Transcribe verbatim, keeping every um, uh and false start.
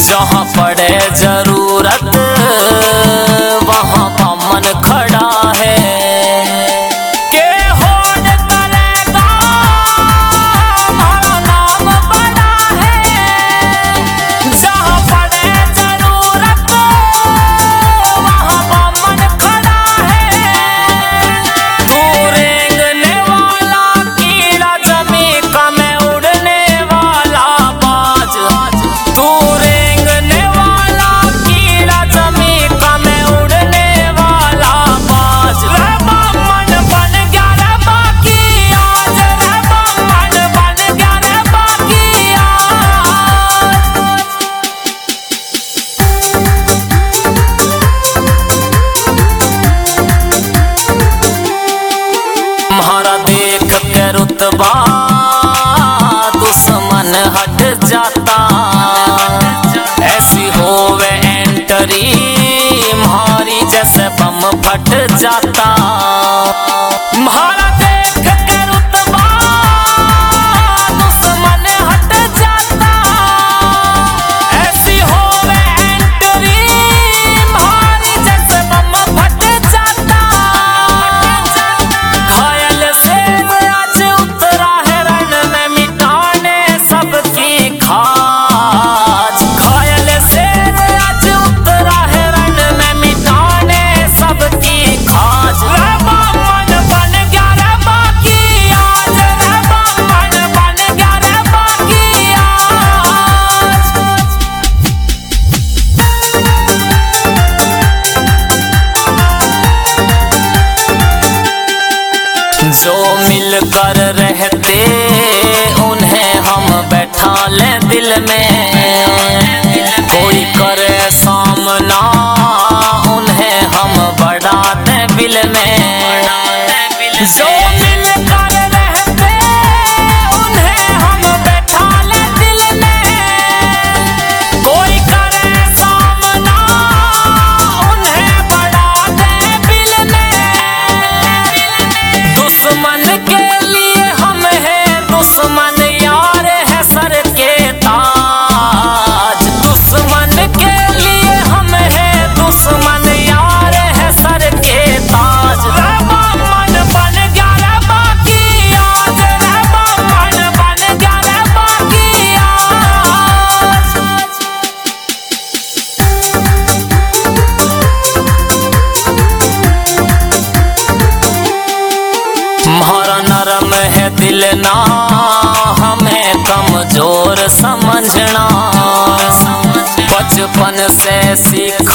जहाँ पड़े जरूरत वहाँ बामन खड़ा है। के होड़ करेगा हमारा नाम बड़ा है। जहाँ पड़े जरूरत वहाँ बामन खड़ा है। तू रेंगने वाला कीड़ा जमी का मैं उड़ने वाला बाज। तू रेंगने वाला कीड़ा जमी का मैं उड़ने वाला बाज। रे बामन बन गया रे बाकी आज। रे बामन बन गया रे बाकी आज। तुम्हारा देख के रुतबा दुश्मन हट जाता। ऐसी होवे एंटरी म्हारी जैसे बम फट जाता। म्हारा देख के रुतबा दुश्मन हट जाता। ऐसी होवे एंटरी म्हारी जैसे बम फट जाता। घायल शेर आज उतरा है रण में मिटाने सबकी खाज। घायल शेर आज उतरा है रण में मिटाने सबकी खाज। रे बामन बन गया रे बाकी आज। रे बामन बन गया रे बाकी आज। जो मिलकर रहते उन्हें हम बैठा ले दिल में। कोई करे सामना उन्हें हम बढ़ा दे बिल में। जो मिलकर रहते उन्हें हम बैठा ले दिल में। कोई करे सामना उन्हें बढ़ा दे बिल में। दुश्मन के लिए हम हैं दुश्मन यार है सर के ताज। दुश्मन के लिए हम हैं दुश्मन यार है सर के ताज। रे बामन बन गया रे बाकी आज। रे बामन बन गया रे बाकी आज। म्हारा नरम है दिल ना हमें कमजोर समझना। बचपन से सीख